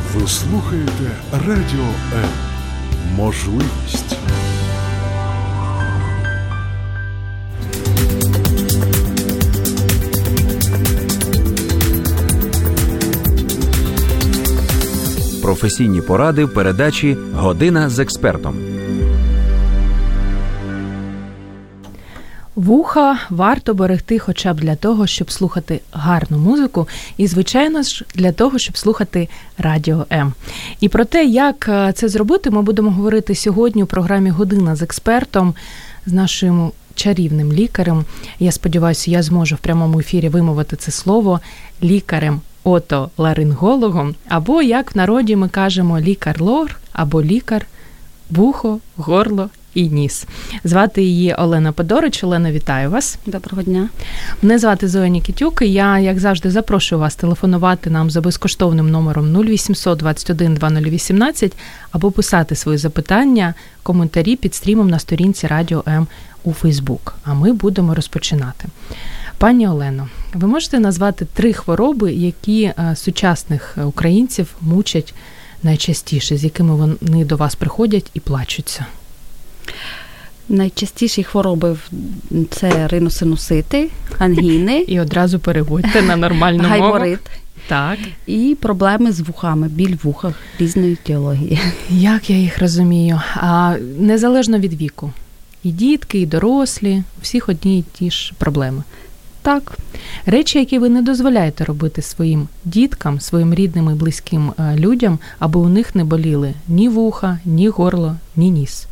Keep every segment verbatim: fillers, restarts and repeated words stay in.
Ви слухаєте Радіо М. Можливість. Професійні поради в передачі «Година з експертом». Вуха варто берегти хоча б для того, щоб слухати гарну музику і, звичайно ж, для того, щоб слухати Радіо М. І про те, як це зробити, ми будемо говорити сьогодні у програмі «Година з експертом» з нашим чарівним лікарем. Я сподіваюся, я зможу в прямому ефірі вимовити це слово лікарем отоларингологом, або, як в народі ми кажемо, лікар-лор, або лікар вухо, горло і ніс. Звати її Олена Подорич. Олена, вітаю вас. Доброго дня. Мене звати Зоя Нікітюк, і я, як завжди, запрошую вас телефонувати нам за безкоштовним номером нуль вісімсот двадцять один двадцять вісімнадцять або писати свої запитання, коментарі під стрімом на сторінці Радіо М у Фейсбук. А ми будемо розпочинати. Пані Олено, ви можете назвати три хвороби, які сучасних українців мучать найчастіше, з якими вони до вас приходять і плачуться? Найчастіші хвороби – це риносинусити, ангіни. І одразу переводьте на нормальну мову. Гайморит. Так. І проблеми з вухами, біль в вухах різної етіології. Як я їх розумію? А незалежно від віку. І дітки, і дорослі, у всіх одні і ті ж проблеми. Так. Речі, які ви не дозволяєте робити своїм діткам, своїм рідним і близьким людям, аби у них не боліли ні вуха, ні горло, ні ніс.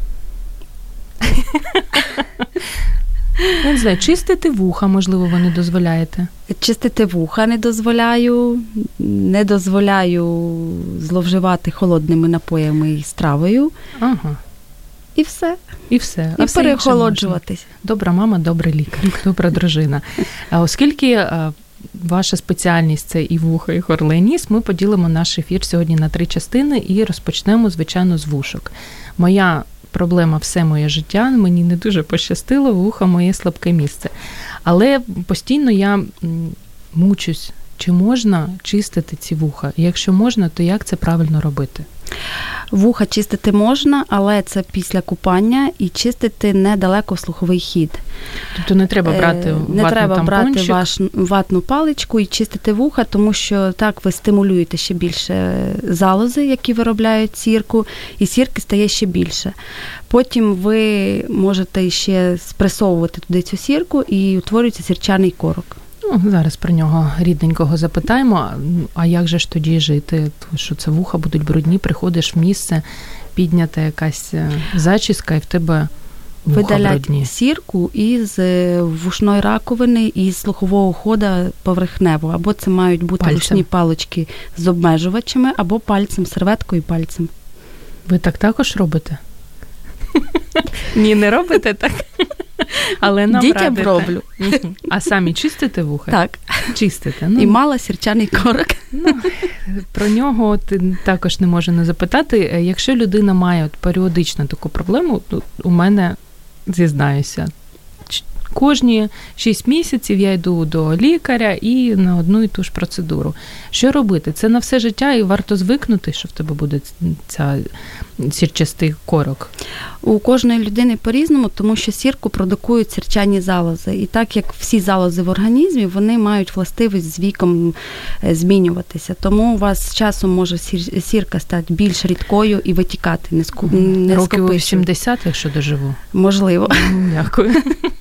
Не знаю, чистити вуха, можливо, ви не дозволяєте? Чистити вуха не дозволяю, не дозволяю зловживати холодними напоями і стравою. Ага. І все. І все. І переохолоджуватись. Добра мама, добрий лікар, добра дружина. А оскільки ваша спеціальність – це і вуха, і горло, і ніс, ми поділимо наш ефір сьогодні на три частини і розпочнемо, звичайно, з вушок. Моя проблема все моє життя, мені не дуже пощастило, вуха – моє слабке місце. Але постійно я мучусь, чи можна чистити ці вуха? І якщо можна, то як це правильно робити? Вуха чистити можна, але це після купання і чистити недалеко слуховий хід. Тобто не треба брати ватну Не треба тампончик. брати ваш, ватну паличку і чистити вуха, тому що так ви стимулюєте ще більше залози, які виробляють сірку, і сірки стає ще більше. Потім ви можете ще спресовувати туди цю сірку і утворюється сірчаний корок. Ну, зараз про нього рідненького запитаємо. А як же ж тоді жити? Що це вуха будуть брудні, приходиш в місце, піднята якась зачіска, і в тебе вуха видалять брудні. Сірку із вушної раковини і з слухового хода поверхнево. Або це мають бути пальцем. Вушні палички з обмежувачами, або пальцем, серветкою і пальцем. Ви так також робите? Ні, не робите так? Але нам дітям радите. роблю. А самі чистите вуха? Так. Чистите. Ну, і мала сірчаний корок. Ну, про нього от, також не можу не запитати. Якщо людина має от, періодично таку проблему, то у мене, зізнаюся, кожні шість місяців я йду до лікаря і на одну і ту ж процедуру. Що робити? Це на все життя і варто звикнути, що в тебе буде ця сірчастий корок? У кожної людини по-різному, тому що сірку продукують сірчані залози. І так як всі залози в організмі, вони мають властивість з віком змінюватися. Тому у вас з часом може сірка стати більш рідкою і витікати, не скупити. Років вісімдесят, якщо доживу? Можливо. Дякую.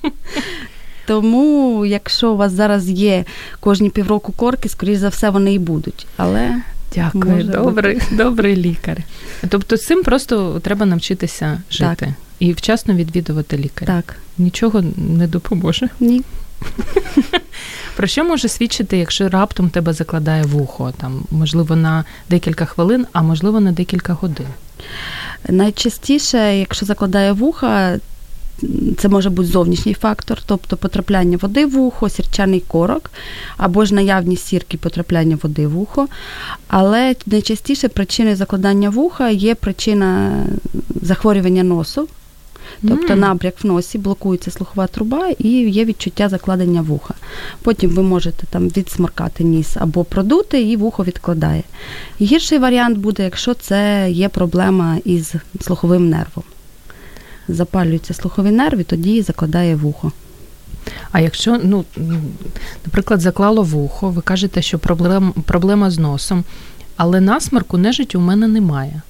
Тому, якщо у вас зараз є кожні півроку корки, скоріш за все, вони і будуть. Але дякую, добрий, добрий лікар. Тобто з цим просто треба навчитися жити. Так. І вчасно відвідувати лікаря. Так. Нічого не допоможе? Ні. Про що може свідчити, якщо раптом тебе закладає вухо? Там, можливо, на декілька хвилин, а можливо, на декілька годин? Найчастіше, якщо закладає вуха, це може бути зовнішній фактор, тобто потрапляння води в вухо, сірчаний корок, або ж наявність сірки, потрапляння води в вухо. Але найчастіше причиною закладання вуха є причина захворювання носу, Тобто mm. набряк в носі, блокується слухова труба і є відчуття закладення вуха. Потім ви можете там відсморкати ніс або продути, і вухо відкладає. І гірший варіант буде, якщо це є проблема із слуховим нервом. Запалюється слуховий нерв і тоді закладає вухо. А якщо, ну, наприклад, заклало вухо, ви кажете, що проблем, проблема з носом, але насморку, нежиттю у мене немає.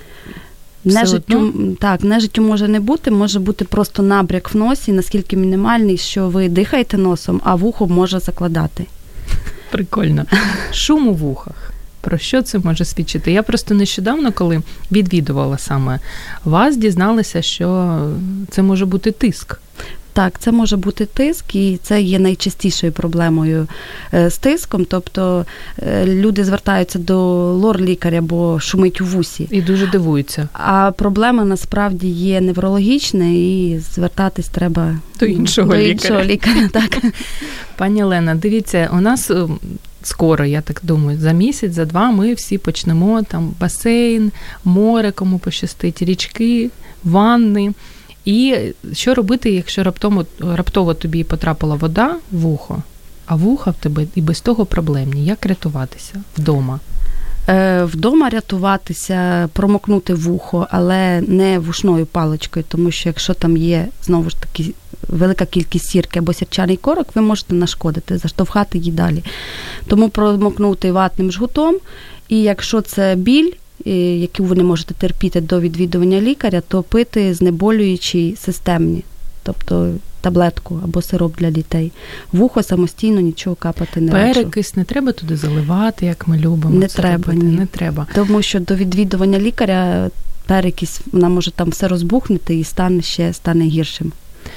Нежиттю, так, нежиттю може не бути, може бути просто набряк в носі, наскільки мінімальний, що ви дихаєте носом, а вухо може закладати. Прикольно. Шум у вухах. Про що це може свідчити? Я просто нещодавно, коли відвідувала саме вас, дізналася, що це може бути тиск. Так, це може бути тиск, і це є найчастішою проблемою з тиском. Тобто люди звертаються до лор-лікаря, бо шумить у вусі. І дуже дивуються. А проблема насправді є неврологічна, і звертатись треба до іншого до лікаря. Іншого лікаря так. Пані Олена, дивіться, у нас скоро, я так думаю, за місяць, за два ми всі почнемо там басейн, море, кому пощастить, річки, ванни. І що робити, якщо раптово, раптово тобі потрапила вода в вухо, а вуха в тебе і без того проблемні? Як рятуватися вдома? Е, вдома рятуватися, промокнути вухо, але не вушною паличкою, тому що якщо там є, знову ж таки, велика кількість сірки або сірчаний корок, ви можете нашкодити, заштовхати її далі. Тому промокнути ватним жгутом, і якщо це біль, яку ви не можете терпіти до відвідування лікаря, то пити знеболюючі системні, тобто таблетку або сироп для дітей. Вухо самостійно нічого капати не раджу. Перекис не треба туди заливати, як ми любимо. Не це треба, робити. ні. Не треба. Тому що до відвідування лікаря перекис, вона може там все розбухнути і стане ще стане гіршим.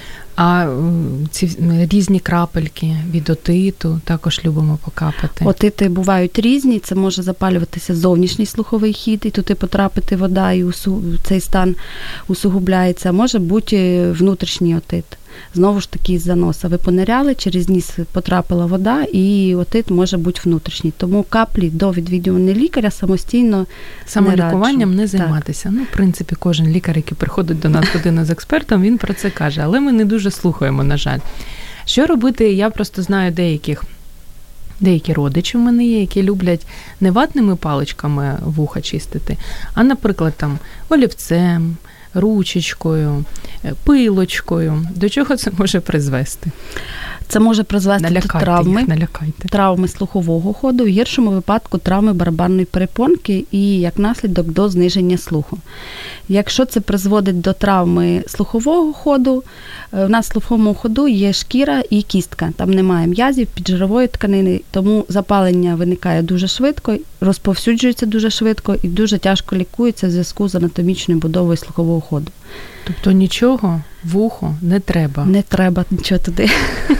А ці різні крапельки від отиту також любимо покапати. Отити бувають різні, це може запалюватися зовнішній слуховий хід, і туди потрапити вода, і усу... цей стан усугубляється. Може бути внутрішній отит. Знову ж таки, з-за носа. Ви пониряли, через ніс потрапила вода, і отит може бути внутрішній. Тому каплі до відвідування лікаря самостійно самолікуванням не, не займатися. Так. Ну, в принципі, кожен лікар, який приходить до нас годину з експертом, він про це каже. Але ми не дуже слухаємо, на жаль. Що робити? Я просто знаю деяких, деякі родичі в мене є, які люблять не ватними паличками вуха чистити, а, наприклад, там олівцем, ручечкою, пилочкою. До чого це може призвести? Це може призвести налякайте до травми, їх, налякайте. травми слухового ходу, в гіршому випадку травми барабанної перепонки і, як наслідок, до зниження слуху. Якщо це призводить до травми слухового ходу, в нас в слуховому ходу є шкіра і кістка. Там немає м'язів, піджирової тканини, тому запалення виникає дуже швидко, розповсюджується дуже швидко і дуже тяжко лікується в зв'язку з анатомічною будовою слухового ходу. Тобто нічого вухо не треба? Не треба нічого туди.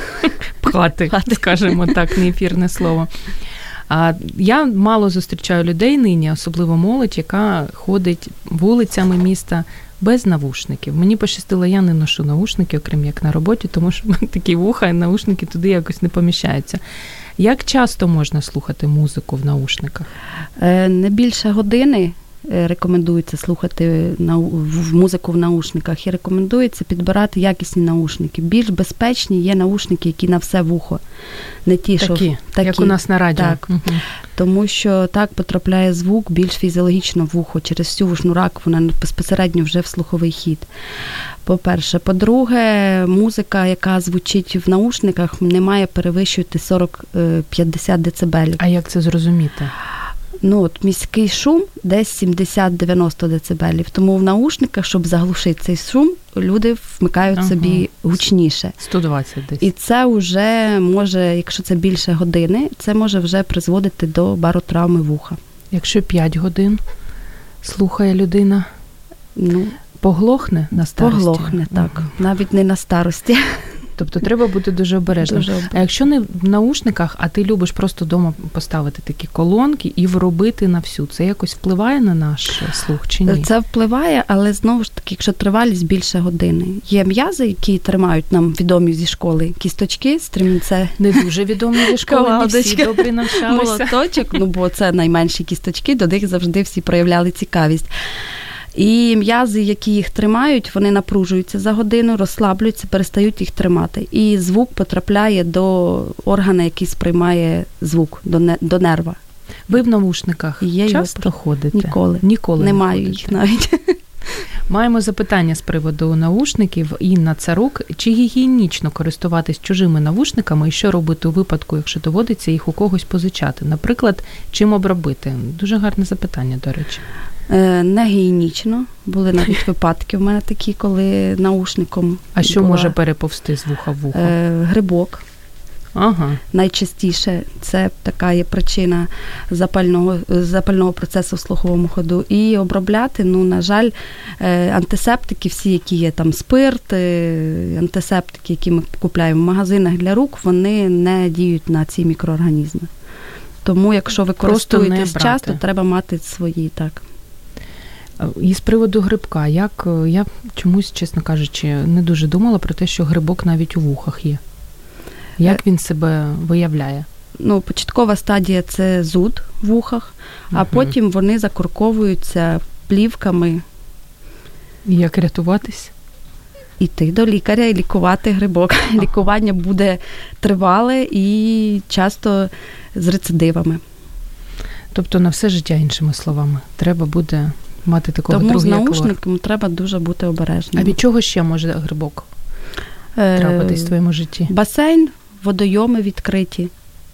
Пхати, скажімо так, не ефірне слово. А я мало зустрічаю людей нині, особливо молодь, яка ходить вулицями міста без навушників. Мені пощастило, я не ношу навушники, окрім як на роботі, тому що такі вуха і навушники туди якось не поміщаються. Як часто можна слухати музику в наушниках? Не більше години рекомендується слухати музику в наушниках і рекомендується підбирати якісні наушники. Більш безпечні є наушники, які на все вухо. Не ті, такі, що, такі, як у нас на радіо. Так, угу. Тому що так потрапляє звук більш фізіологічно в вухо. Через всю вушну раковину, вона безпосередньо вже в слуховий хід. По-перше. По-друге, музика, яка звучить в наушниках, не має перевищувати сорок-п'ятдесят децибелів. А як це зрозуміти? Ну, от міський шум десь сімдесят-дев'яносто децибелів. Тому в наушниках, щоб заглушити цей шум, люди вмикають ага. собі гучніше. сто двадцять десь. І це вже може, якщо це більше години, це може вже призводити до баротравми вуха. Якщо п'ять годин слухає людина, ну, поглохне на старості? Поглохне, так. Ага. Навіть не на старості. Тобто треба бути дуже обережним. Дуже обережним. А якщо не в наушниках, а ти любиш просто вдома поставити такі колонки і вробити на всю, це якось впливає на наш слух чи ні? Це впливає, але знову ж таки, якщо тривалість більше години. Є м'язи, які тримають нам відомі зі школи кісточки, стрімінце. Не дуже відомі зі школи, не всі добре навчалися. Молоточок, ну бо це найменші кісточки, до них завжди всі проявляли цікавість. І м'язи, які їх тримають, вони напружуються за годину, розслаблюються, перестають їх тримати. І звук потрапляє до органа, який сприймає звук, до, не, до нерва. Ви в навушниках Є часто ходите? Ніколи. Ніколи не не маю ходите. їх навіть. Маємо запитання з приводу навушників. Інна Царук. Чи гігієнічно користуватись чужими навушниками і що робити у випадку, якщо доводиться їх у когось позичати? Наприклад, чим обробити? Дуже гарне запитання, до речі. Е, не гігієнічно. Були навіть випадки в мене такі, коли наушником А що була, може переповзти з вуха в вухо? Е, грибок. Ага. Найчастіше це така є причина запального, запального процесу в слуховому ходу. І обробляти, ну, на жаль, антисептики, всі, які є там спирт, антисептики, які ми купуємо в магазинах для рук, вони не діють на ці мікроорганізми. Тому, якщо ви користуєтесь часто, треба мати свої, так. І з приводу грибка, як я чомусь, чесно кажучи, не дуже думала про те, що грибок навіть у вухах є. Як він себе виявляє? Ну, початкова стадія – це зуд в вухах, а угу. потім вони закурковуються плівками. І як рятуватись? Іти до лікаря і лікувати грибок. Ага. Лікування буде тривале і часто з рецидивами. Тобто на все життя, іншими словами, треба буде мати такого Тому другого. Тому з наушником треба дуже бути обережним. А від чого ще може грибок е- трапитись в твоєму житті? Басейн, водойоми відкриті.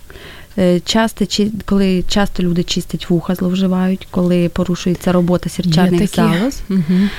Часто, коли часто люди чистять вуха, зловживають, коли порушується робота сірчаних залоз, угу.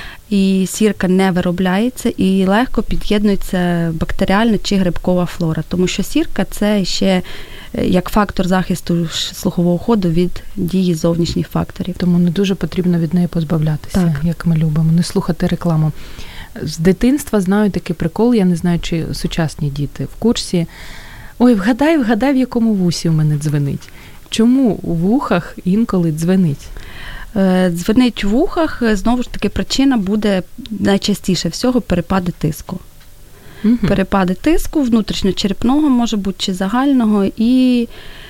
і сірка не виробляється, і легко під'єднується бактеріальна чи грибкова флора. Тому що сірка – це ще як фактор захисту слухового ходу від дії зовнішніх факторів. Тому не дуже потрібно від неї позбавлятися, так. як ми любимо, не слухати рекламу. З дитинства знаю такий прикол, я не знаю, чи сучасні діти в курсі. Ой, вгадай, вгадай, в якому вусі в мене дзвенить. Чому у вухах інколи дзвенить? Дзвенить в вухах, знову ж таки, причина буде найчастіше всього перепади тиску. Угу. Перепади тиску внутрішньочерепного, може бути, чи загального, і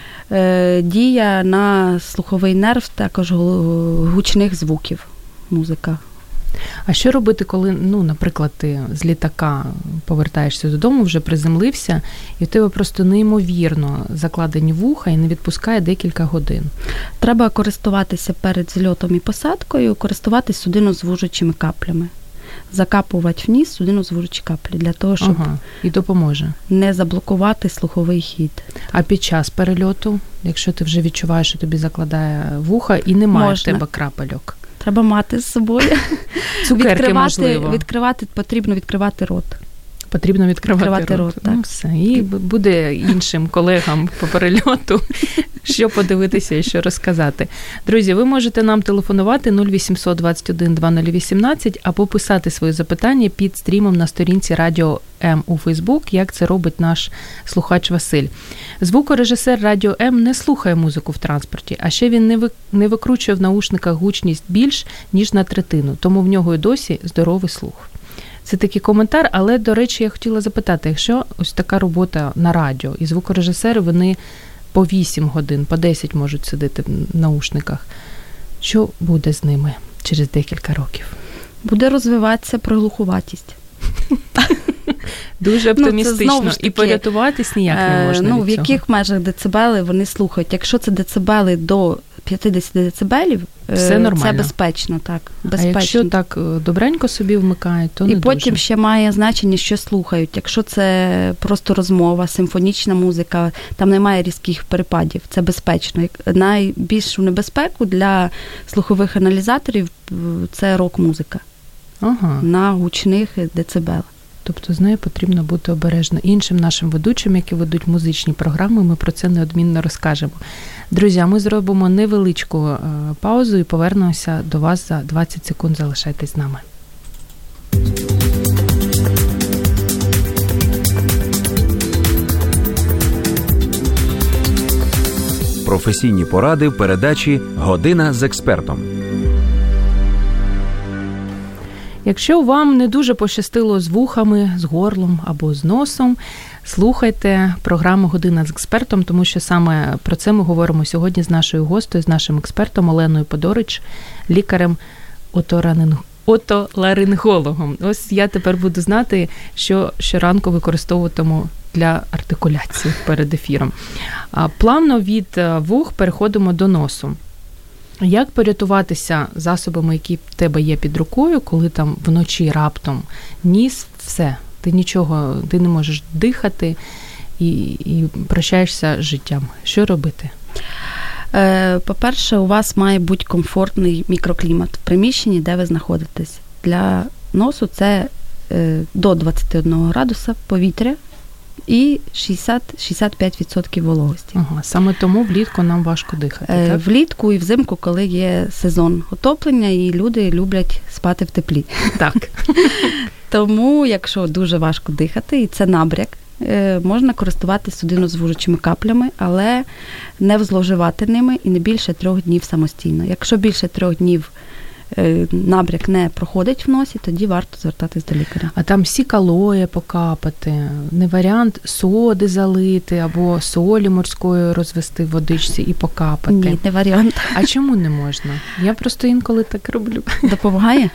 е, дія на слуховий нерв також гучних звуків, музика. А що робити, коли, ну, наприклад, ти з літака повертаєшся додому, вже приземлився, і в тебе просто неймовірно закладені вуха і не відпускає декілька годин? Треба користуватися перед зльотом і посадкою, користуватися судинозвужуючими каплями. Закапувати в ніс судинозвужуючі каплі, для того, щоб ага, і допоможе. Не заблокувати слуховий хід. А під час перельоту, якщо ти вже відчуваєш, що тобі закладає вуха і немає Можна. в тебе крапельок? Треба мати з собою. Цукерки, відкривати, можливо. Відкривати, потрібно відкривати рот. Потрібно відкривати, відкривати рот. рот так. Ну, все. І буде іншим колегам по перельоту, що подивитися і що розказати. Друзі, ви можете нам телефонувати нуль вісімсот двадцять один двадцять вісімнадцять або писати свої запитання під стрімом на сторінці Радіо М у Фейсбук, як це робить наш слухач Василь. Звукорежисер Радіо М не слухає музику в транспорті, а ще він не, ви, не викручує в наушниках гучність більш, ніж на третину, тому в нього і досі здоровий слух. Це такий коментар, але, до речі, я хотіла запитати, якщо ось така робота на радіо, і звукорежисери, вони по вісім годин, по десять можуть сидіти в наушниках, що буде з ними через декілька років? Буде розвиватися приглухуватість. Дуже оптимістично. Ну, і порятуватись ніяк не можна Ну, від в яких цього. межах децибели вони слухають? Якщо це децибели до п'ятдесят децибелів, все нормально. Це безпечно, так. Безпечно. А якщо так добренько собі вмикають, то не І потім дуже. ще має значення, що слухають. Якщо це просто розмова, симфонічна музика, там немає різких перепадів, це безпечно. Найбільшу небезпеку для слухових аналізаторів – це рок-музика. Ага. На гучних децибелах. Тобто з нею потрібно бути обережно. Іншим нашим ведучим, які ведуть музичні програми, ми про це неодмінно розкажемо. Друзі, ми зробимо невеличку паузу і повернемося до вас за двадцять секунд. Залишайтесь з нами. Професійні поради в передачі «Година з експертом». Якщо вам не дуже пощастило з вухами, з горлом або з носом, слухайте програму «Година з експертом», тому що саме про це ми говоримо сьогодні з нашою гостею, з нашим експертом Оленою Подорич, лікарем оторанин... отоларингологом. Ось я тепер буду знати, що щоранку використовуватиму для артикуляції перед ефіром. Плавно від вух переходимо до носу. Як порятуватися засобами, які в тебе є під рукою, коли там вночі раптом ніс, все, ти нічого, ти не можеш дихати і, і прощаєшся з життям. Що робити? По-перше, у вас має бути комфортний мікроклімат в приміщенні, де ви знаходитесь. Для носу це до двадцять один градуса повітря і шістдесят-шістдесят п'ять відсотків вологості. Ага, саме тому влітку нам важко дихати, е, так? Влітку і взимку, коли є сезон отоплення, і люди люблять спати в теплі. Так. Тому, якщо дуже важко дихати, і це набряк, можна користуватися судинозвужучими каплями, але не зловживати ними і не більше трьох днів самостійно. Якщо більше трьох днів набряк не проходить в носі, тоді варто звертатись до лікаря. А там сікалоє покапати, не варіант соди залити або солі морської розвести в водичці і покапати? Ні, не варіант. А чому не можна? Я просто інколи так роблю. Допомагає?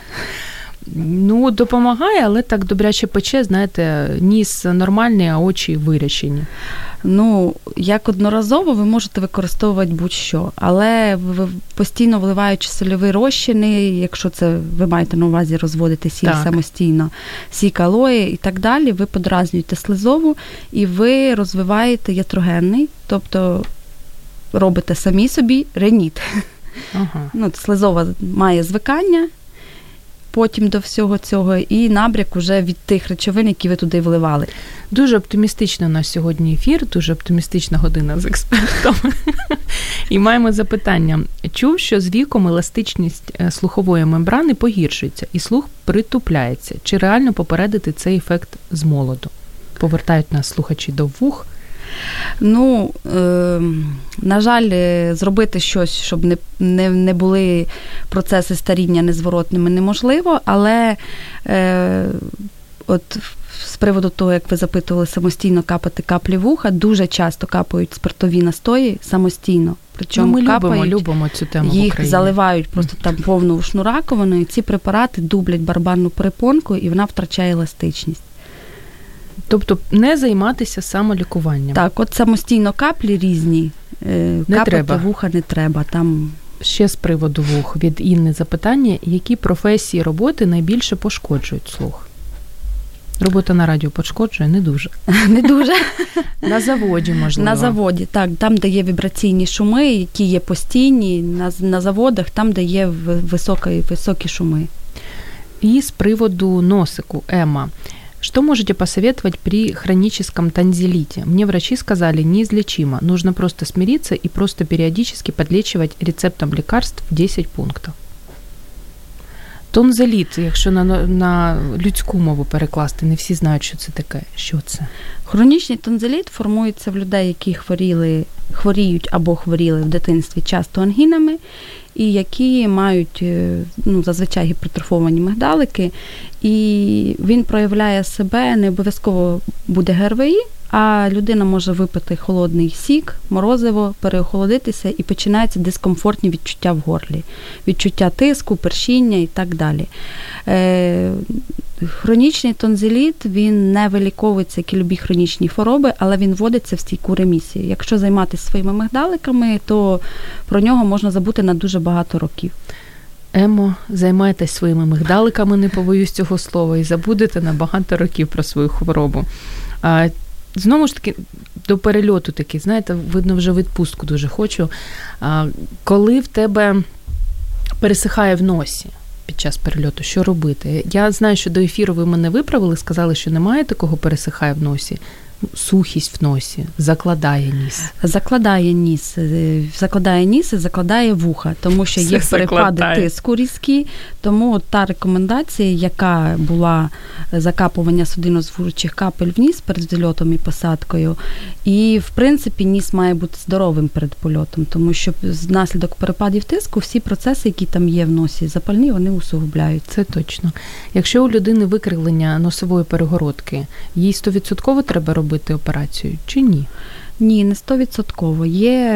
Ну, допомагає, але так добряче пече, знаєте, ніс нормальний, а очі вирячені. Ну, як одноразово ви можете використовувати будь-що, але ви постійно вливаючи сольові розчини, якщо це ви маєте на увазі розводити сіль так. самостійно, сік-алої і так далі, ви подразнюєте слизову і ви розвиваєте ятрогенний, тобто робите самі собі реніт. Ага. Ну, слизова має звикання, потім до всього цього, і набряк уже від тих речовин, які ви туди вливали. Дуже оптимістичний у нас сьогодні ефір, дуже оптимістична година з експертом. І маємо запитання. Чув, що з віком еластичність слухової мембрани погіршується і слух притупляється. Чи реально попередити цей ефект з молоду? Повертають нас слухачі до вух. Ну, е, на жаль, зробити щось, щоб не, не, не були процеси старіння незворотними, неможливо, але е, от з приводу того, як ви запитували, самостійно капати каплі вуха, дуже часто капають спиртові настої самостійно. Причому ну, ми капають, любимо, любимо цю тему їх в Україні. Заливають просто там повну ушну раковину, і ці препарати дублять барабанну перепонку, і вона втрачає еластичність. Тобто не займатися самолікуванням. Так, от самостійно каплі різні, не капати треба. Вуха не треба. Там... Ще з приводу вух від Інни запитання, які професії роботи найбільше пошкоджують слух? Робота на радіо пошкоджує? Не дуже. Не дуже. На заводі, можливо. На заводі, так. Там, де є вібраційні шуми, які є постійні, на, на заводах, там, де є високі, високі шуми. І з приводу носику, Емма. Что можете посоветовать при хроническом танзелите? Мне врачи сказали, неизлечимо. Нужно просто смириться и просто периодически подлечивать рецептом лекарств десять пунктів. Тонзиліт, якщо на, на людську мову перекласти, не всі знають, що це таке. Що це? Хронічний тонзиліт формується в людей, які хворіли, хворіють або хворіли в дитинстві часто ангінами, і які мають, ну, зазвичай гіпертрофовані мигдалики, і він проявляє себе, не обов'язково буде ГРВІ, а людина може випити холодний сік, морозиво, переохолодитися, і починаються дискомфортні відчуття в горлі, відчуття тиску, першіння і так далі. Е, хронічний тонзиліт, він не виліковується, як і любі хронічні хвороби, але він вводиться в стійку ремісію. Якщо займатися своїми мигдаликами, то про нього можна забути на дуже багато років. Емо, займайтесь своїми мигдаликами, не побоюсь цього слова, і забудете на багато років про свою хворобу. А, знову ж таки, до перельоту такий, знаєте, видно, вже відпустку дуже хочу. А, коли в тебе пересихає в носі під час перельоту, що робити? Я знаю, що до ефіру ви мене виправили, сказали, що немає такого пересихає в носі. Сухість в носі, закладає ніс. Закладає ніс, закладає ніс і закладає вуха, тому що є перепади тиску різкі, тому от та рекомендація, яка була закапування судинозвужучих капель в ніс перед зльотом і посадкою, і в принципі ніс має бути здоровим перед польотом, тому що внаслідок перепадів тиску всі процеси, які там є в носі, запальні, вони усугубляють. Це точно. Якщо у людини викривлення носової перегородки, їй сто відсотків треба робити операцію чи ні? Ні, не сто відсотків. Є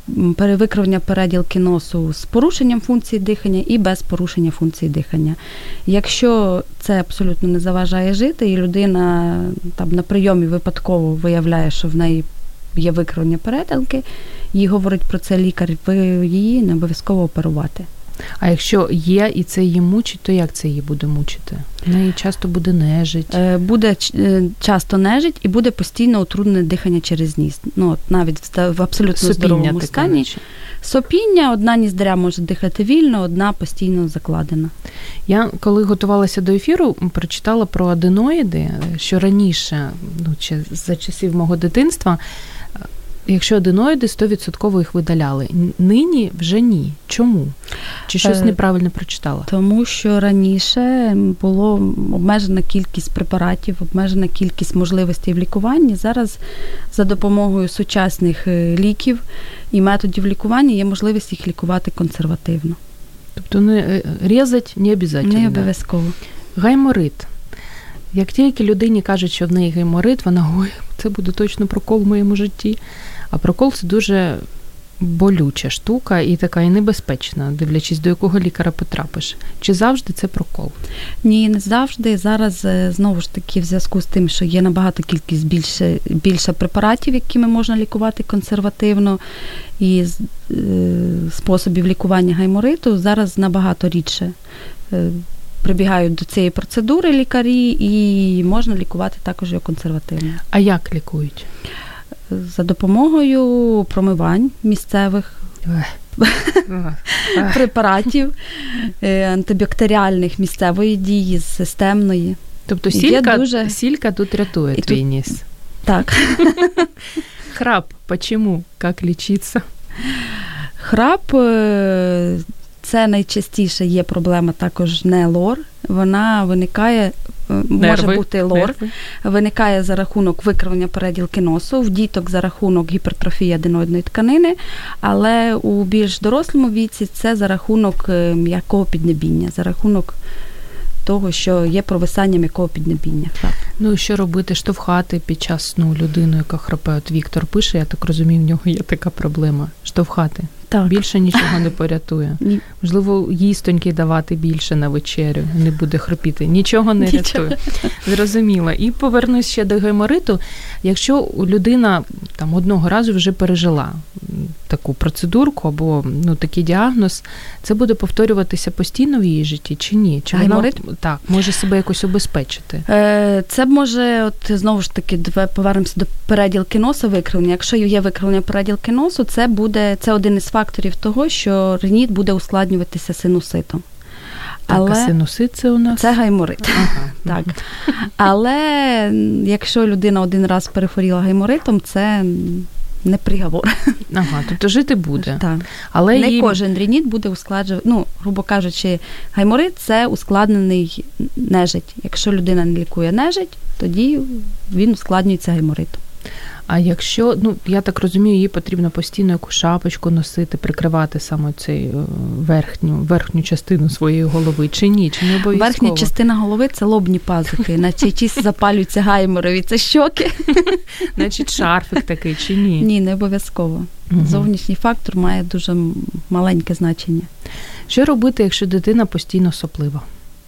перевикривлення переділки носу з порушенням функції дихання і без порушення функції дихання. Якщо це абсолютно не заважає жити, і людина там на прийомі випадково виявляє, що в неї є викривлення переділки, їй говорить про це лікар, ви її не обов'язково оперувати. А якщо є і це її мучить, то як це її буде мучити? В неї часто буде нежить. Буде часто нежить і буде постійно утруднене дихання через ніс. Ну, от навіть в абсолютно Сопіння здоровому стані. Наче. Сопіння, одна ніздря може дихати вільно, одна постійно закладена. Я, коли готувалася до ефіру, прочитала про аденоїди, що раніше, ну, ще за часів мого дитинства, якщо аденоїди, сто відсотків їх видаляли. Нині вже ні. Чому? Чи щось неправильно прочитала? Тому що раніше було обмежена кількість препаратів, обмежена кількість можливостей в лікуванні. Зараз за допомогою сучасних ліків і методів лікування є можливість їх лікувати консервативно. Тобто не різати не обов'язково? Не обов'язково. Гайморит. Як тільки людині кажуть, що в неї гайморит, вона, ой, це буде точно прокол в моєму житті. А прокол – це дуже болюча штука і така і небезпечна, дивлячись, до якого лікаря потрапиш. Чи завжди це прокол? Ні, не завжди. Зараз, знову ж таки, в зв'язку з тим, що є набагато кількість більше, більше препаратів, якими можна лікувати консервативно, і е, способів лікування гаймориту, зараз набагато рідше е, прибігають до цієї процедури лікарі, і можна лікувати також його консервативно. А як лікують? За допомогою промивань місцевих препаратів, антибактеріальних місцевої дії, системної. Тобто сілька, дуже... сілька тут рятує і твій тут... ніс? Так. Храп. Почему? Як лічиться? Храп – це найчастіше є проблема також не лор. Вона виникає, нерви, може бути лор, нерви. Виникає за рахунок викривлення переділки носу, в діток за рахунок гіпертрофії аденоїдної тканини, але у більш дорослому віці це за рахунок м'якого піднебіння, за рахунок того, що є провисання м'якого піднебіння. Храп. Ну і що робити? Штовхати під час сну людину, яка храпе? От Віктор пише, я так розумію, в нього є така проблема. Штовхати. Так. Більше нічого не порятує. Ні. Можливо, їстоньки давати більше на вечерю, не буде хропіти. Нічого не нічого. рятує. Зрозуміло. І повернусь ще до гаймориту. Якщо людина там одного разу вже пережила таку процедурку або ну, такий діагноз, це буде повторюватися постійно в її житті чи ні? Чи гайморит? Вона, так, може себе якось обезпечити? Це може, от знову ж таки, повернемося до переділки носа викривлення. Якщо є викривлення переділки носу, це буде, це один із факторів того, що риніт буде ускладнюватися синуситом. Так, але... а синусит це у нас? Це гайморит. Ага. Так. Але якщо людина один раз перехворіла гайморитом, це не приговор. Ага, тобто жити буде. Так. Але не їм... кожен риніт буде ускладжувати, ну, грубо кажучи, гайморит – це ускладнений нежить. Якщо людина не лікує нежить, тоді він ускладнюється гайморитом. А якщо, ну, я так розумію, їй потрібно постійно яку шапочку носити, прикривати саме цей верхню, верхню частину своєї голови, чи ні? Чи не обов'язково? Верхня частина голови – це лобні пазухи, наче чись запалюються гайморові, це щоки. Значить, шарфик такий, чи ні? Ні, не обов'язково. Угу. Зовнішній фактор має дуже маленьке значення. Що робити, якщо дитина постійно соплива?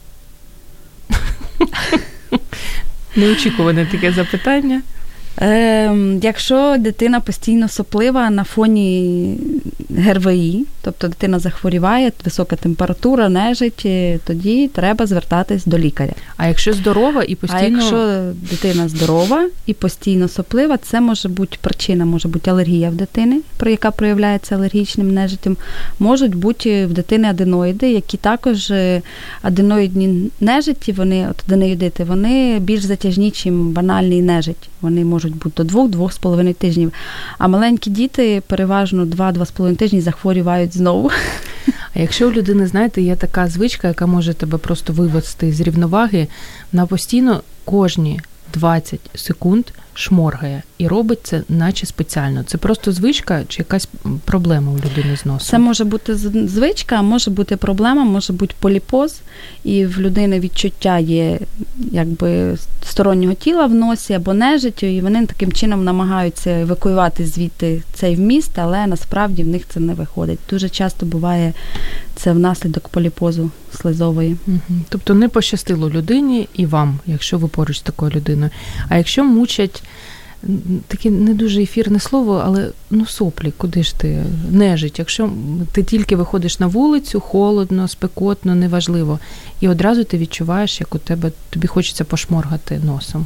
Неочікуване таке запитання. Е, якщо дитина постійно соплива на фоні ГРВІ, тобто дитина захворіває, висока температура, нежить, тоді треба звертатись до лікаря. А якщо здорова і постійно... А якщо дитина здорова і постійно соплива, це може бути причина, може бути алергія в дитини, про яка проявляється алергічним нежиттям. Можуть бути в дитини аденоїди, які також аденоїдні нежиті, вони, от аденоїдити, вони більш затяжні, ніж банальний нежить. Вони можуть бути до двох-двох з половиною тижнів. А маленькі діти переважно два-два з половиною тижні захворювають знову. А якщо у людини, знаєте, є така звичка, яка може тебе просто вивести з рівноваги, вона постійно кожні двадцять секунд шморгає і робить це наче спеціально. Це просто звичка чи якась проблема у людини з носом? Це може бути звичка, а може бути проблема, може бути поліпоз, і в людини відчуття є якби стороннього тіла в носі або нежиттю, і вони таким чином намагаються евакуювати звідти цей вміст, але насправді в них це не виходить. Дуже часто буває це внаслідок поліпозу слизової. Угу. Тобто не пощастило людині і вам, якщо ви поруч з такою людиною. А якщо мучать, таке не дуже ефірне слово, але ну соплі, куди ж ти, нежить. Якщо ти тільки виходиш на вулицю, холодно, спекотно, неважливо, і одразу ти відчуваєш, як у тебе, тобі хочеться пошморгати носом.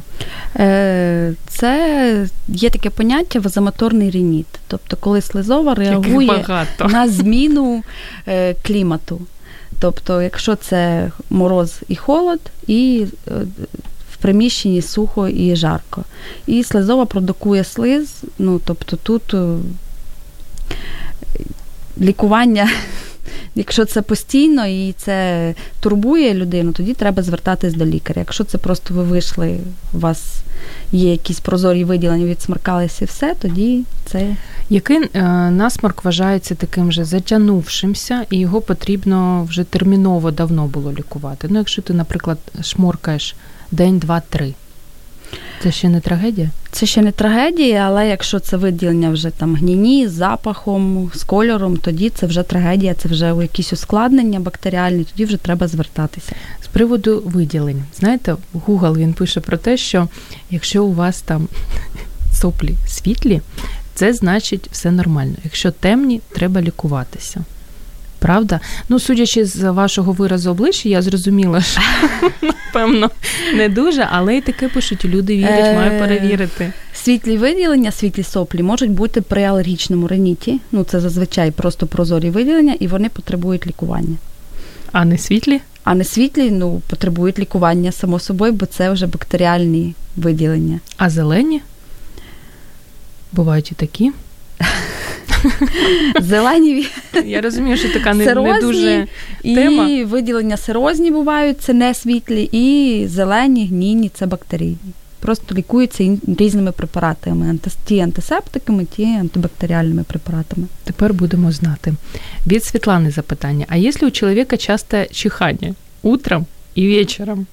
Це є таке поняття вазомоторний риніт. Тобто, коли слизова реагує на зміну клімату. Тобто, якщо це мороз і холод, і в приміщенні сухо і жарко. І слизова продукує слиз, ну, тобто тут лікування, якщо це постійно і це турбує людину, тоді треба звертатись до лікаря. Якщо це просто ви вийшли, у вас є якісь прозорі виділення, відсмаркалися і все, тоді це... Який е, насморк вважається таким же затягнувшимся, і його потрібно вже терміново давно було лікувати? Ну, якщо ти, наприклад, шморкаєш день, два, три. Це ще не трагедія? Це ще не трагедія, але якщо це виділення вже там гніні, з запахом, з кольором, тоді це вже трагедія, це вже якісь ускладнення бактеріальні, тоді вже треба звертатися. З приводу виділень. Знаєте, Google, він пише про те, що якщо у вас там соплі світлі, це значить все нормально. Якщо темні, треба лікуватися. Правда? Ну, судячи з вашого виразу обличчя, я зрозуміла, що, напевно, не дуже, але й таке пишуть, люди вірять, маю перевірити. Світлі виділення, світлі соплі можуть бути при алергічному риніті. Ну, це зазвичай просто прозорі виділення, і вони потребують лікування. А не світлі? А не світлі, ну, потребують лікування, само собою, бо це вже бактеріальні виділення. А зелені? Бувають і такі? Зелені. Я розумію, що така не, не дуже тема. І виділення сирозні бувають, це не світлі, і зелені, гнійні, це бактерійні. Просто лікуються різними препаратами. Ті антисептиками, ті антибактеріальними препаратами. Тепер будемо знати. Від Світлани запитання. А якщо у чоловіка часто чихання? Утром і вечором?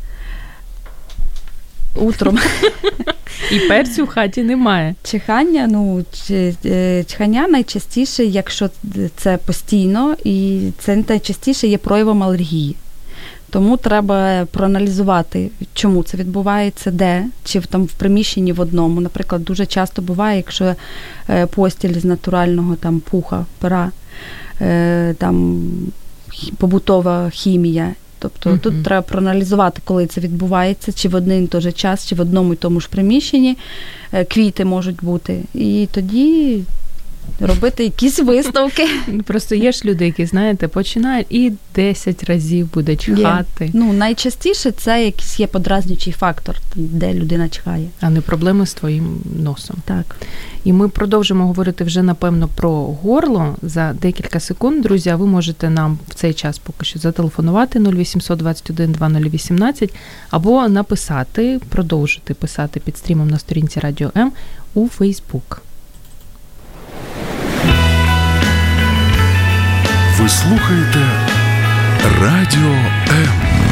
Утром. І перцю в хаті немає. Чихання, ну, чихання найчастіше, якщо це постійно, і це найчастіше є проявом алергії. Тому треба проаналізувати, чому це відбувається, де, чи в, там, в приміщенні в одному. Наприклад, дуже часто буває, якщо постіль з натурального там, пуха, пера, там, побутова хімія. Тобто uh-huh. тут треба проаналізувати, коли це відбувається, чи в один і той же час, чи в одному і тому ж приміщенні. Квіти можуть бути. І тоді робити якісь висновки. Просто є ж люди, які, знаєте, починають і десять разів буде чихати. Є. Ну, найчастіше це якийсь є подразнюючий фактор, де людина чихає. А не проблеми з твоїм носом. Так. І ми продовжимо говорити вже, напевно, про горло за декілька секунд. Друзі, а ви можете нам в цей час поки що зателефонувати нуль вісімсот двадцять один двадцять нуль вісімнадцять або написати, продовжити писати під стрімом на сторінці Радіо М у Фейсбук. Ви слухаєте Радіо М.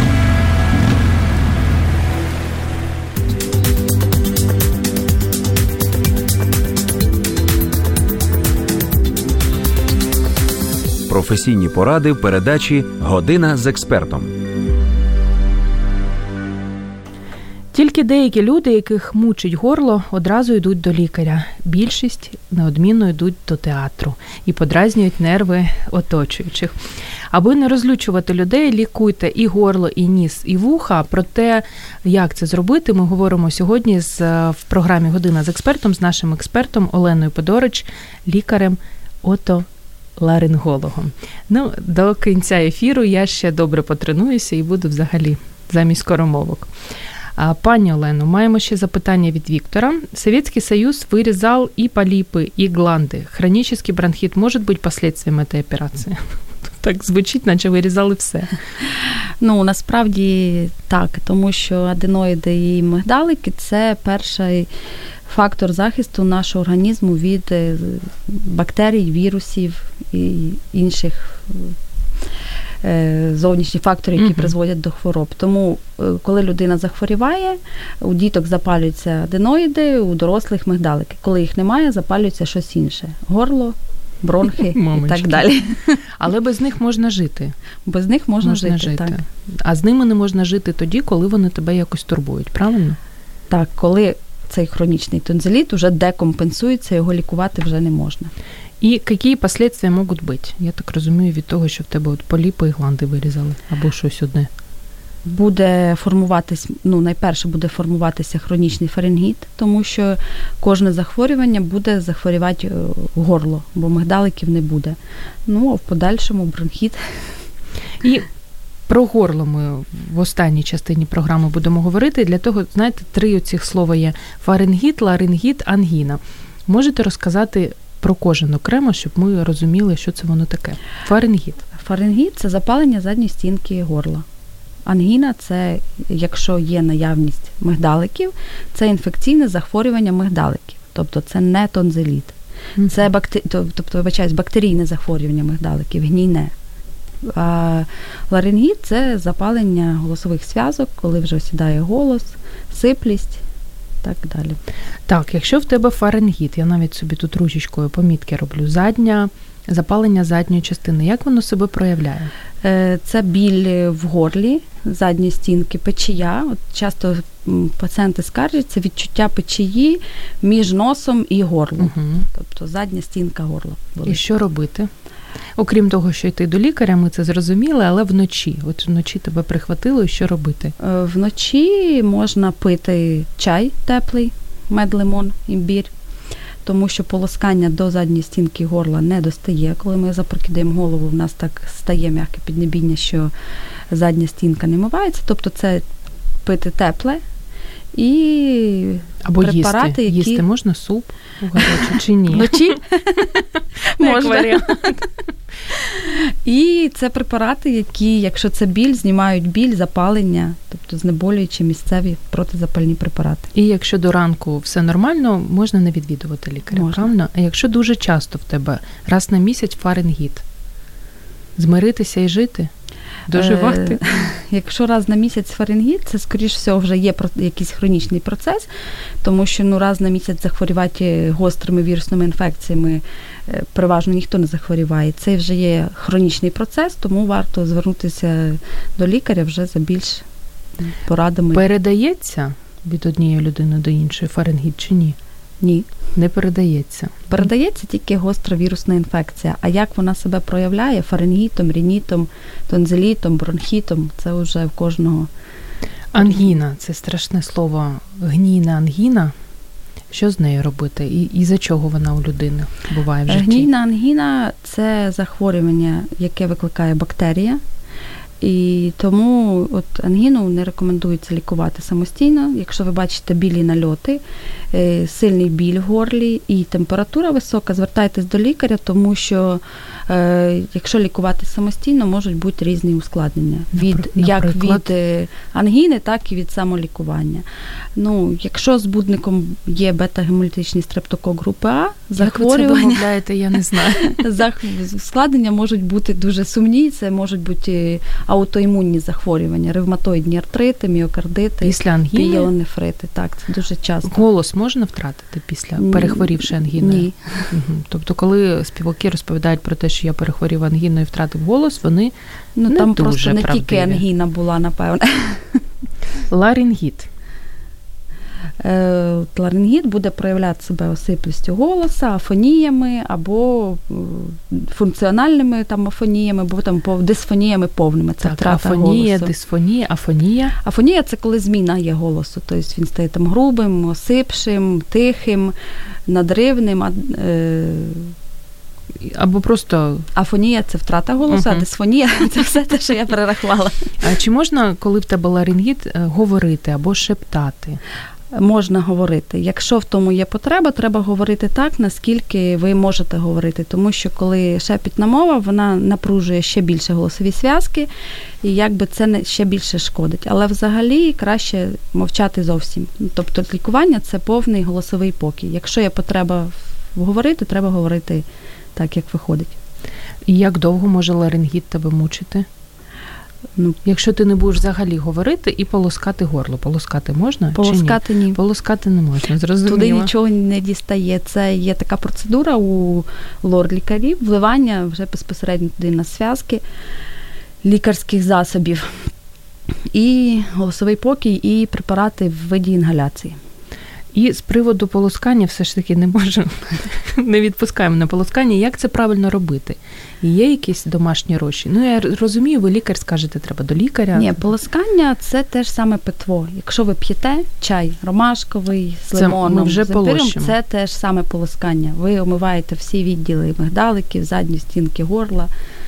Професійні поради в передачі «Година з експертом». Тільки деякі люди, яких мучить горло, одразу йдуть до лікаря. Більшість неодмінно йдуть до театру і подразнюють нерви оточуючих. Аби не розлючувати людей, лікуйте і горло, і ніс, і вуха. Про те, як це зробити, ми говоримо сьогодні з, в програмі «Година з експертом» з нашим експертом Оленою Подорич, лікарем отоларингологом. Ну, до кінця ефіру я ще добре потренуюся і буду взагалі замість скоромовок. Пані Олено, маємо ще запитання від Віктора. Советский Союз вырезал и полипы, и гланды. Хронический бронхит может быть последствием этой операции? Так звучить, наче вирізали все. Ну, насправді так, тому що аденоїди і мигдалики – це перший фактор захисту нашого організму від бактерій, вірусів і інших зовнішніх факторів, які uh-huh. призводять до хвороб. Тому, коли людина захворіває, у діток запалюються аденоїди, у дорослих мигдалики. Коли їх немає, запалюється щось інше. Горло, бронхи і так далі. Але без них можна жити. Без них можна, можна жити, жити, так. А з ними не можна жити тоді, коли вони тебе якось турбують, правильно? Так, коли цей хронічний тонзиліт уже декомпенсується, його лікувати вже не можна. І які последствия можуть бути? Я так розумію, від того, що в тебе от поліпи і гланди вирізали, або щось одне. Буде формуватись, ну, найперше буде формуватися хронічний фарингіт, тому що кожне захворювання буде захворювати горло, бо мигдаликів не буде. Ну, а в подальшому бронхіт. І про горло ми в останній частині програми будемо говорити. Для того, знаєте, три оцих слова є: фарингіт, ларингіт, ангіна. Можете розказати про кожен окремо, щоб ми розуміли, що це воно таке? Фарингіт. Фарингіт – це запалення задньої стінки горла. Ангіна – це, якщо є наявність мигдаликів, це інфекційне захворювання мигдаликів. Тобто це не тонзиліт. Mm-hmm. Це бактер... тобто, вибачаюсь, бактерійне захворювання мигдаликів, гнійне. А ларингіт – це запалення голосових зв'язок, коли вже осідає голос, сиплість, так далі. Так, якщо в тебе фарингіт, я навіть собі тут ручечкою помітки роблю, задня, запалення задньої частини, як воно себе проявляє? Це біль в горлі, задньої стінки, печія. От часто пацієнти скаржаться, відчуття печії між носом і горлом. Угу. Тобто задня стінка горла болить. І що робити? Окрім того, що йти до лікаря, ми це зрозуміли, але вночі. От вночі тебе прихватило, і що робити? Вночі можна пити чай теплий, мед, лимон, імбір, тому що полоскання до задньої стінки горла не достає. Коли ми запрокидаємо голову, в нас так стає м'яке піднебіння, що задня стінка не мивається. Тобто це пити тепле і або препарати, їсти. які... Їсти можна суп гарячий чи ні? Вночі? Можна. І це препарати, які, якщо це біль, знімають біль, запалення, тобто знеболюючі місцеві протизапальні препарати. І якщо до ранку все нормально, можна не відвідувати лікаря, можна. Правильно? А якщо дуже часто в тебе раз на місяць фарингіт, змиритися і жити? Доживати? Е, якщо раз на місяць фарингіт, це, скоріш всього, вже є якийсь хронічний процес, тому що ну, раз на місяць захворювати гострими вірусними інфекціями переважно ніхто не захворюває. Це вже є хронічний процес, тому варто звернутися до лікаря вже за більш порадами. Передається від однієї людини до іншої фарингіт чи ні? Ні. Не передається. Передається тільки гостра вірусна інфекція. А як вона себе проявляє? Фарингітом, рінітом, тонзилітом, бронхітом – це вже в кожного. Ангіна – це страшне слово. Гнійна ангіна. Що з нею робити? І, і за чого вона у людини буває в житті? Гнійна ангіна – це захворювання, яке викликає бактерія. І тому от ангіну не рекомендується лікувати самостійно. Якщо ви бачите білі нальоти, сильний біль в горлі і температура висока, звертайтесь до лікаря, тому що е, якщо лікувати самостійно, можуть бути різні ускладнення. Від, як від ангіни, так і від самолікування. Ну, якщо збудником є бета-гемолітичний стрептокок групи А, захворювання... Як ви це вимовляєте, я не знаю. Ускладнення можуть бути дуже сумні, це можуть бути аутоімунні захворювання, ревматоїдні артрити, міокардити, після ангіни? пієлонефрити. Так, це дуже часто. Голос можна втратити після перехворівши ангіною? Ні. Угу. Тобто, коли співаки розповідають про те, що я перехворів ангіною і втратив голос, вони ну, не там дуже просто не правдиві. Тільки ангіна була, напевне. Ларингіт. Ларингіт буде проявляти себе осиплістю голоса, афоніями або функціональними там афоніями, або там дисфоніями повними. Це так, втрата афонія, голосу. дисфонія, афонія. Афонія – це коли зміна є голосу. Тобто він стає там грубим, осипшим, тихим, надривним. Е- Або просто... Афонія – це втрата голосу, uh-huh. а дисфонія – це все те, що я перерахувала. А чи можна, коли в тебе ларингіт, говорити або шептати? можна говорити. Якщо в тому є потреба, треба говорити так, наскільки ви можете говорити. Тому що коли шепітна мова, вона напружує ще більше голосові зв'язки, і якби це не ще більше шкодить. Але взагалі краще мовчати зовсім. Тобто лікування – це повний голосовий покій. Якщо є потреба говорити, треба говорити так, як виходить. І як довго може ларингіт тебе мучити? Ну, якщо ти не будеш взагалі говорити і полоскати горло. Полоскати можна полоскати чи ні? ні. Полоскати не можна, зрозуміло. Туди нічого не дістає. Це є така процедура у лор-лікарів, вливання вже безпосередньо туди на зв'язки лікарських засобів. І голосовий покій, і препарати в виді інгаляції. І з приводу полоскання все ж таки не можу, не відпускаємо на полоскання. Як це правильно робити? Є якісь домашні розчини? Ну, я розумію, ви лікар, скажете, треба до лікаря. Ні, полоскання – це теж саме питво. Якщо ви п'єте чай ромашковий з лимоном, вже з імбирем, це теж саме полоскання. Ви омиваєте всі відділи мигдаликів, задні стінки горла.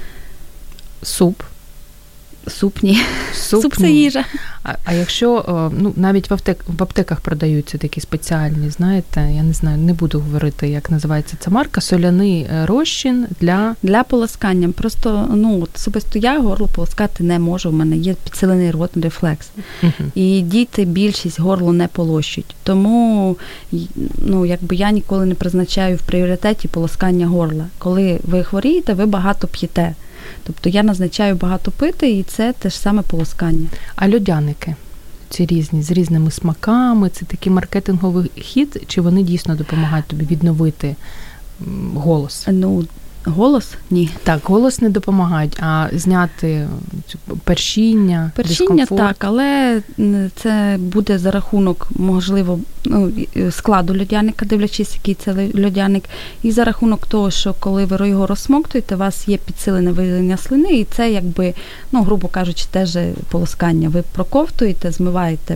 Суп? Суп, ні. Суп, Суп – це їжа. А, а якщо, ну, навіть в, аптек, в аптеках продаються такі спеціальні, знаєте, я не знаю, не буду говорити, як називається ця марка, соляний розчин для... Для полоскання. Просто, ну, особисто я горло полоскати не можу, в мене є підсилений рвотний рефлекс. Uh-huh. І діти більшість горло не полощуть. Тому, ну, якби я ніколи не призначаю в пріоритеті полоскання горла. Коли ви хворієте, ви багато п'єте. Тобто я назначаю багато пити, і це те ж саме полоскання. А льодяники? Ці різні, з різними смаками, це такий маркетинговий хід, чи вони дійсно допомагають тобі відновити голос? Ну, голос? Ні. Так, голос не допомагають, а зняти першіння, першіння, дискомфорт. Так, але це буде за рахунок, можливо, ну, складу льодяника, дивлячись, який це льодяник, і за рахунок того, що коли ви його розсмоктуєте, у вас є підсилене виділення слини, і це, якби, ну, грубо кажучи, теж полоскання. Ви проковтуєте, змиваєте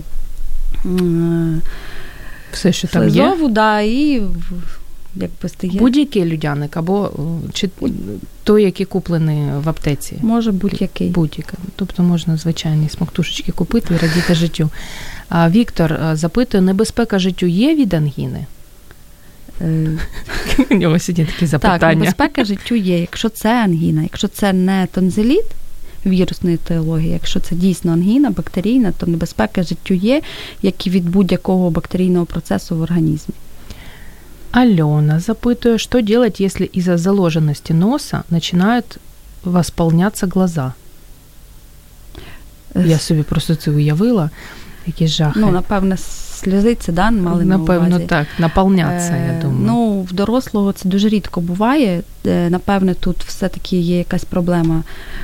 все, що там слизову, є. Да, і якби стає... Будь-який льодяник, або чи той, який куплений в аптеці? Може, будь-який. Будь-який. Тобто можна звичайні смоктушечки купити і радіти життю. А Віктор запитує, небезпека життю є від ангіни? У нього сьогодні такі запитання. Так, небезпека життю є. Якщо це ангіна, якщо це не тонзиліт вірусної етіології, якщо це дійсно ангіна, бактерійна, то небезпека життю є, як і від будь-якого бактерійного процесу в організмі. Алена запытывает, что делать, если из-за заложенности носа начинают восполняться глаза? Я собі просто це уявила, які жахи. Ну, напевно, сльозиться, да, мали на увазі? Напевно, так, наповняться, е, я думаю. Ну, в дорослого це дуже рідко буває. Напевно, тут все-таки є якась проблема.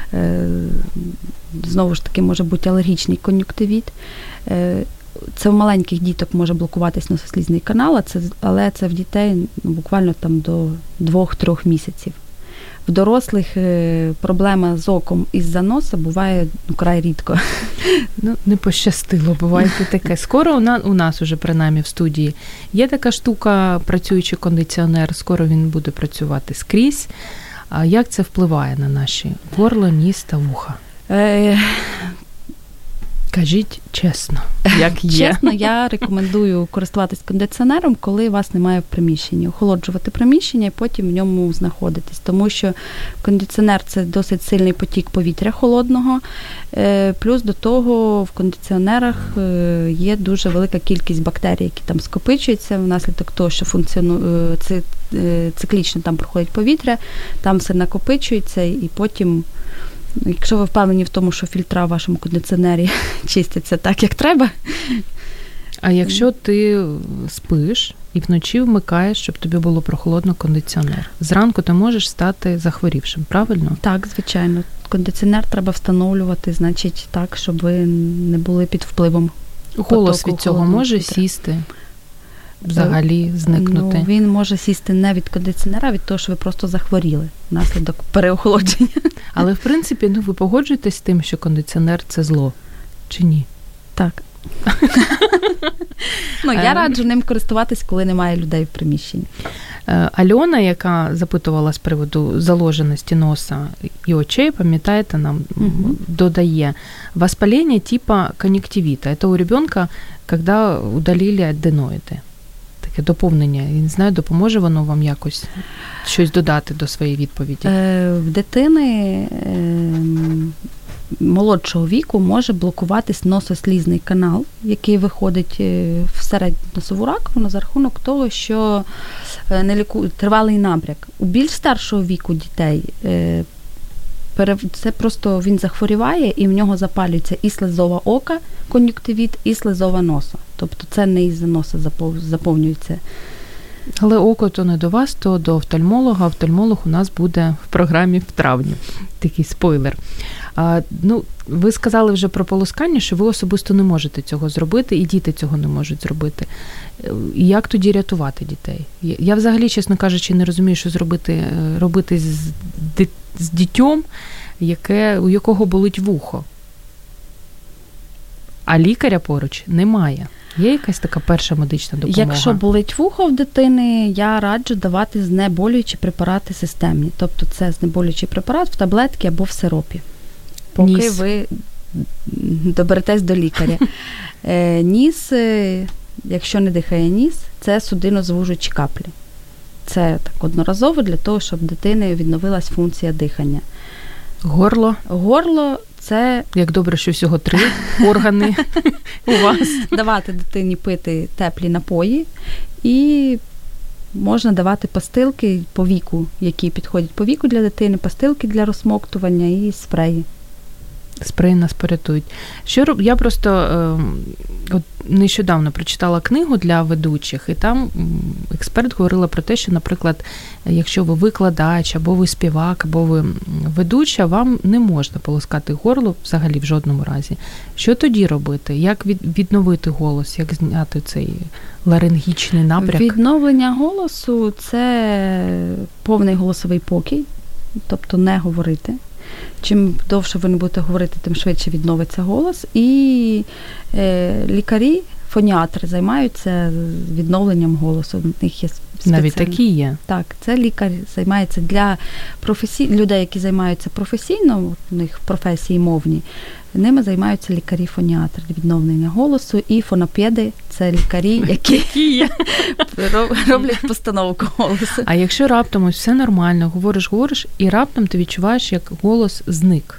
Знову ж таки, може бути алергічний кон'юнктивіт. Це в маленьких діток може блокуватись носослізний канал, це, але це в дітей ну, буквально там до двох-трьох місяців. В дорослих е, проблема з оком із-за носа буває ну, край рідко. Ну, не пощастило, буває таке. Скоро у нас, у нас уже, принаймні, в студії є така штука, працюючий кондиціонер, скоро він буде працювати скрізь. А як це впливає на наші горло, ніс та вуха? Е... Кажіть чесно, як є. Чесно, я рекомендую користуватись кондиціонером, коли вас немає в приміщенні. Охолоджувати приміщення і потім в ньому знаходитись. Тому що кондиціонер – це досить сильний потік повітря холодного. Плюс до того в кондиціонерах є дуже велика кількість бактерій, які там скопичуються внаслідок того, що функціонує, циклічно там проходить повітря, там все накопичується і потім... Якщо ви впевнені в тому, що фільтра в вашому кондиціонері чистяться так, як треба. А якщо ти спиш і вночі вмикаєш, щоб тобі було прохолодно кондиціонер, зранку ти можеш стати захворівшим, правильно? Так, звичайно. Кондиціонер треба встановлювати, значить, так, щоб ви не були під впливом потоку. Голос від цього може вітра. Сісти? Взагалі зникнути? Ну, він може сісти не від кондиціонера, а від того, що ви просто захворіли внаслідок переохолодження. Але, в принципі, ну, ви погоджуєтесь з тим, що кондиціонер – це зло? Чи ні? Так. Ну, я раджу ним користуватись, коли немає людей в приміщенні. Альона, яка запитувала з приводу заложеності носа і очей, пам'ятаєте, нам угу. додає, воспалення типа кон'юнктивіта. Це у ребенка коли удалили аденоїди. Таке доповнення. Я не знаю, допоможе воно вам якось щось додати до своєї відповіді? Е, в дитини е, молодшого віку може блокуватись носослізний канал, який виходить в середню носову раковину за рахунок того, що не ліку... тривалий набряк. У більш старшого віку дітей е, це просто він захворіває і в нього запалюється і слизова ока, кон'юктивіт, і слизова носа. Тобто це не із-за носа заповнюється. Але око то не до вас, то до офтальмолога. Офтальмолог у нас буде в програмі в травні. Такий спойлер. А, ну, ви сказали вже про полоскання, що ви особисто не можете цього зробити, і діти цього не можуть зробити. І як тоді рятувати дітей? Я взагалі, чесно кажучи, не розумію, що зробити, робити з, з дітьом, яке, у якого болить вухо. А лікаря поруч немає. Є якась така перша медична допомога? Якщо болить вухо в дитини, я раджу давати знеболюючі препарати системні. Тобто це знеболюючий препарат в таблетці або в сиропі. Поки Ніс. ви доберетесь до лікаря. Ніс, якщо не дихає ніс, це судинозвужуючі каплі. Це так одноразово для того, щоб в дитини відновилась функція дихання. Горло? Горло – це... Як добре, що всього три органи у вас. Давати дитині пити теплі напої і можна давати пастилки по віку, які підходять по віку для дитини, пастилки для розсмоктування і спреї. Спреї нас порятують. Що я просто е, от нещодавно прочитала книгу для ведучих, і там експерт говорила про те, що, наприклад, якщо ви викладач, або ви співак, або ви ведуча, вам не можна полоскати горло взагалі в жодному разі. Що тоді робити? Як від, відновити голос? Як зняти цей ларингічний напряк? Відновлення голосу – це повний голосовий покій, тобто не говорити. Чим довше ви не будете говорити, тим швидше відновиться голос. І е, лікарі, фоніатри займаються відновленням голосу. У них є спеціальні... Навіть такі є? Так, це лікар займається для професій... людей, які займаються професійно, у них професії мовні, ними займаються лікарі-фоніатри для відновлення голосу, і фонопеди – це лікарі, які роблять постановку голосу. А якщо раптом ось все нормально, говориш, говориш, і раптом ти відчуваєш, як голос зник?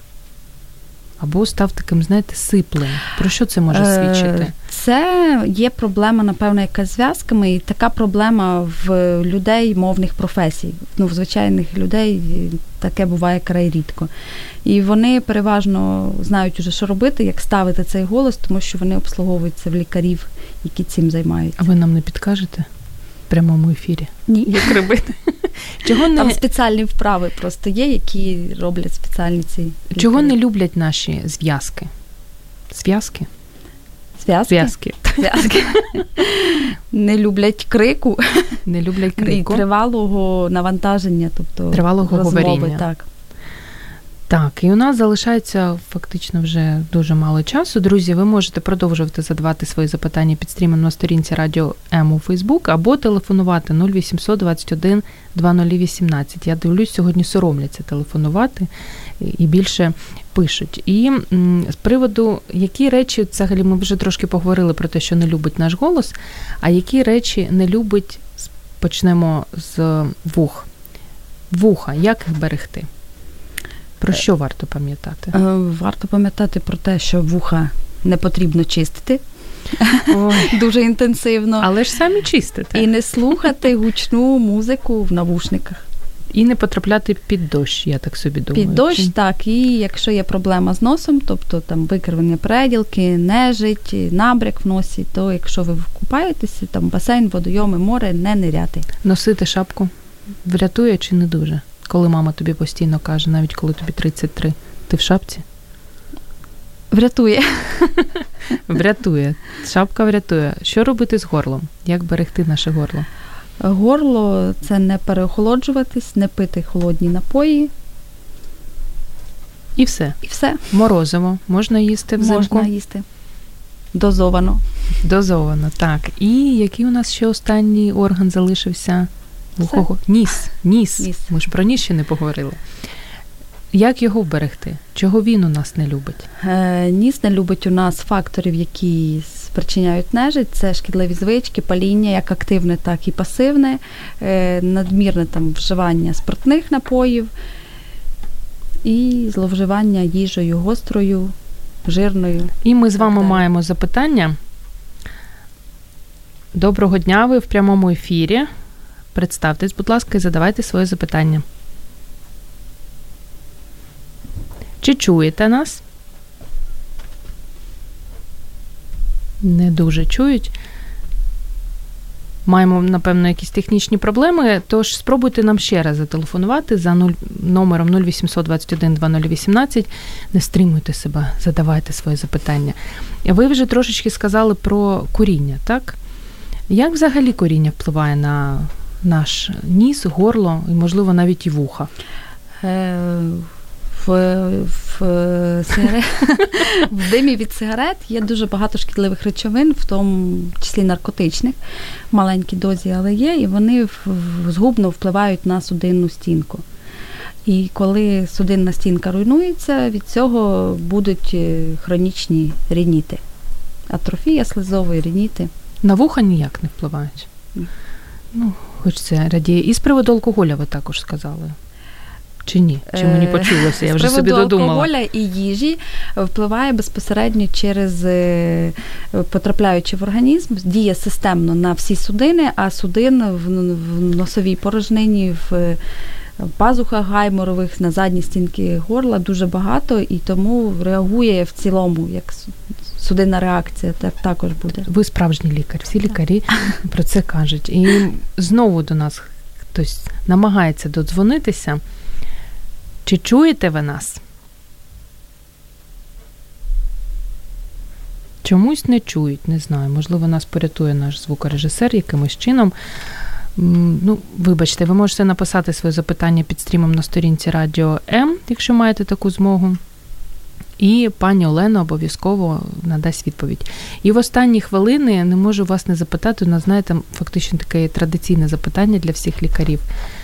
Або став таким, знаєте, сиплим. Про що це може свідчити? Це є проблема, напевно, яка з зв'язками, і така проблема в людей мовних професій. Ну, в звичайних людей таке буває край рідко. І вони переважно знають уже, що робити, як ставити цей голос, тому що вони обслуговуються в лікарів, які цим займаються. А ви нам не підкажете в прямому ефірі? Ні. Як робити? Чого не... Там спеціальні вправи просто є, які роблять спеціальні ці лікарі. Чого не люблять наші зв'язки? Зв'язки? Зв'язки? Зв'язки. Зв'язки. Не люблять крику. Не люблять крику. І тривалого навантаження, тобто тривалого розмови. Говоріння. Так. Так, і у нас залишається фактично вже дуже мало часу. Друзі, ви можете продовжувати задавати свої запитання під стрімом на сторінці Радіо М у Фейсбук або телефонувати нуль вісімсот двадцять один двадцять вісімнадцять. Я дивлюсь, сьогодні соромляться телефонувати і більше пишуть. І м, з приводу, які речі, взагалі ми вже трошки поговорили про те, що не любить наш голос, а які речі не любить, почнемо з вух. Вуха, як їх берегти? Про що варто пам'ятати? Варто пам'ятати про те, що вуха не потрібно чистити. Ой. Дуже інтенсивно. Але ж самі чистите. І не слухати гучну музику в навушниках. І не потрапляти під дощ, я так собі думаю. Під дощ, так. І якщо є проблема з носом, тобто там викривлення переділки, нежить, набряк в носі, то якщо ви купаєтеся, там басейн, водойоми, море, не ниряти. Носити шапку врятує чи не дуже? Коли мама тобі постійно каже, навіть коли тобі тридцять три, ти в шапці? Врятує. Врятує. Шапка врятує. Що робити з горлом? Як берегти наше горло? Горло – це не переохолоджуватись, не пити холодні напої. І все. І все. Морозиво. Можна їсти взимку? Можна їсти. Дозовано. Дозовано, так. І який у нас ще останній орган залишився? Вухого? Ніс. Ніс. Ніс. Ми ж про ніс ще не поговорили. Як його вберегти? Чого він у нас не любить? Е, ніс не любить у нас факторів, які спричиняють нежить, це шкідливі звички, паління, як активне, так і пасивне, надмірне там вживання спиртних напоїв і зловживання їжею гострою, жирною. І ми з вами маємо запитання. Доброго дня, ви в прямому ефірі. Представтесь, будь ласка, і задавайте своє запитання. Чи чуєте нас? Не дуже чують. Маємо, напевно, якісь технічні проблеми, тож спробуйте нам ще раз зателефонувати за нуль, номером нуль вісімсот двадцять один двадцять нуль вісімнадцять. Не стримуйте себе, задавайте своє запитання. Ви вже трошечки сказали про куріння, так? Як взагалі куріння впливає на наш ніс, горло і, можливо, навіть і вуха? Е, в, в, сигарет, в димі від сигарет є дуже багато шкідливих речовин, в тому числі наркотичних, в маленькій дозі, але є, і вони згубно впливають на судинну стінку. І коли судинна стінка руйнується, від цього будуть хронічні рініти. Атрофія слизової, рініти. На вуха ніяк не впливають? Ні. Ну, хоч це радіє. І з приводу алкоголя ви також сказали. Чи ні? Чи мені почулося? Я вже собі додумала. З приводу алкоголя і їжі впливає безпосередньо через, потрапляючи в організм, діє системно на всі судини, а судин в носовій порожнині, в пазухах гайморових, на задній стінки горла дуже багато, і тому реагує в цілому, як судинна реакція також буде. Ви справжній лікар, всі лікарі про це кажуть. І знову до нас хтось намагається додзвонитися. Чи чуєте ви нас? Чомусь не чують, не знаю. Можливо, нас порятує наш звукорежисер якимось чином. Ну, вибачте, ви можете написати своє запитання під стрімом на сторінці Радіо М, якщо маєте таку змогу. І пані Олена обов'язково надасть відповідь. І в останні хвилини не можу вас не запитати, у нас, знаєте, фактично таке традиційне запитання для всіх лікарів.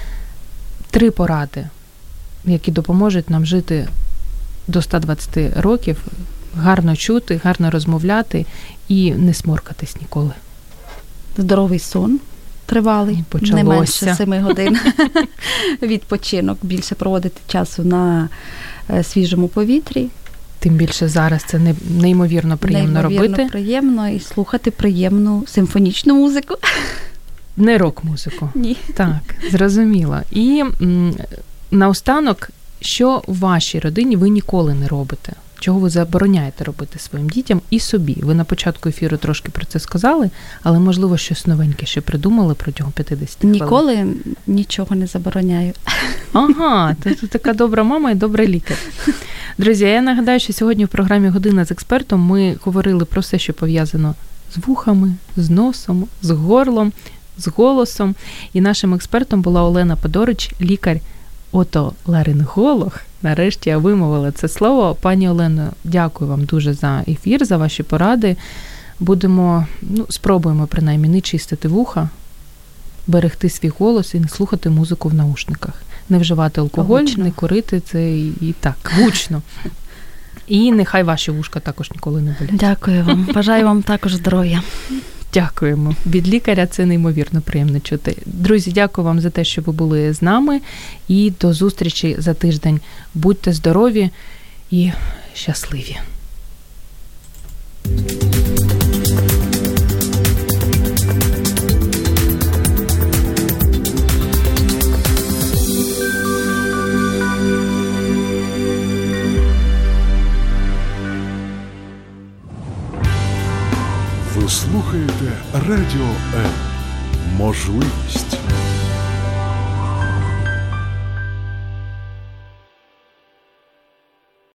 Три поради, які допоможуть нам жити до ста двадцяти років, гарно чути, гарно розмовляти і не сморкатись ніколи. Здоровий сон тривалий, не менше семи годин. Відпочинок, більше проводити часу на свіжому повітрі. Тим більше зараз це неймовірно приємно неймовірно робити. Неймовірно приємно і слухати приємну симфонічну музику. Не рок-музику. Ні. Так, зрозуміло. І м, наостанок, що в вашій родині ви ніколи не робите? Чого ви забороняєте робити своїм дітям і собі? Ви на початку ефіру трошки про це сказали, але, можливо, щось новеньке ще придумали протягом п'ятдесят хвилин. Ніколи нічого не забороняю. Ага, ти, ти така добра мама і добрий лікар. Друзі, я нагадаю, що сьогодні в програмі «Година з експертом» ми говорили про все, що пов'язано з вухами, з носом, з горлом, з голосом. І нашим експертом була Олена Подорич, лікар отоларинголог. Нарешті я вимовила це слово. Пані Олено, дякую вам дуже за ефір, за ваші поради. Будемо, ну, спробуємо принаймні не чистити вуха, берегти свій голос і не слухати музику в наушниках. Не вживати алкоголь, гучно. Не курити, це і, і так, гучно. І нехай ваші вушка також ніколи не болять. Дякую вам. Бажаю вам також здоров'я. Дякуємо. Від лікаря це неймовірно приємно чути. Друзі, дякую вам за те, що ви були з нами. І до зустрічі за тиждень. Будьте здорові і щасливі. Ви слухаєте Радіо М. Можливість.